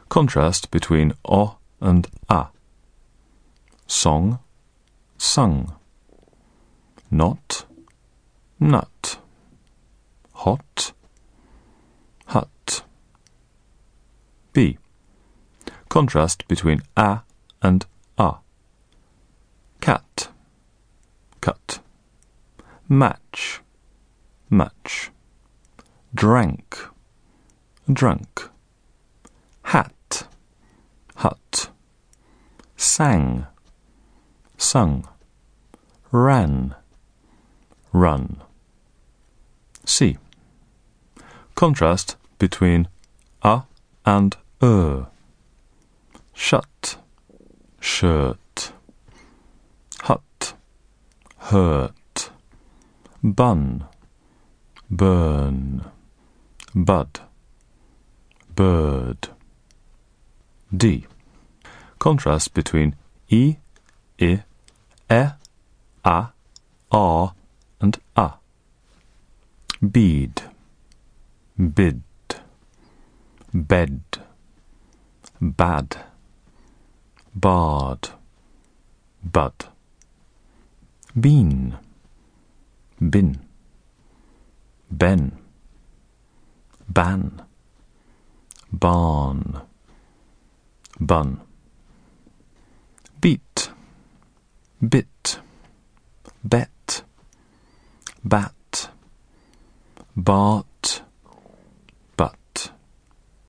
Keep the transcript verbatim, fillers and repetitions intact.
Contrast between o and a. Song, sung. Not, nut. Hot, hut. B. Contrast between a and a. Cat, cut. Match, match. Drank, drunk. Hat, hut. Sang, sung. Ran, run. C. Contrast between a and er. Shut, shirt. Hut, hurt. Bun, burn. Bud, bird. D. Contrast between i, I, e, a, a, and a. Bead, bid. Bed, bad. Bard, bud. Bean, bin. Ben, ban. Barn, bun. Beat, bit. Bet, bat. Bart,